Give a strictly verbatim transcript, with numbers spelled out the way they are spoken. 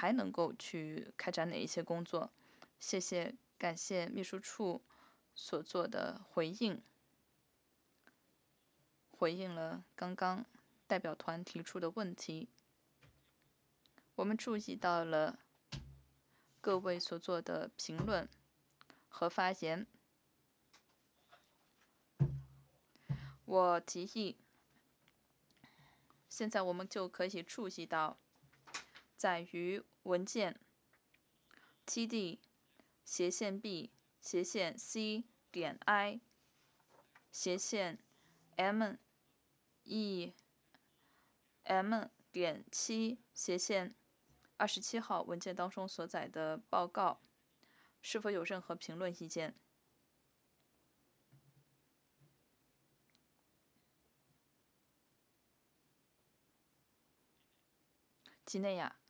还能够去开展哪一些工作？谢谢，感谢秘书处所做的回应，回应了刚刚代表团提出的问题。我们注意到了各位所做的评论和发言。我提议，现在我们就可以注意到，在于文件 T D 斜线 B 斜线 C 点 I 斜线 M E M 点七斜线二十七号文件当中所载的报告，是否有任何评论意见？基内亚。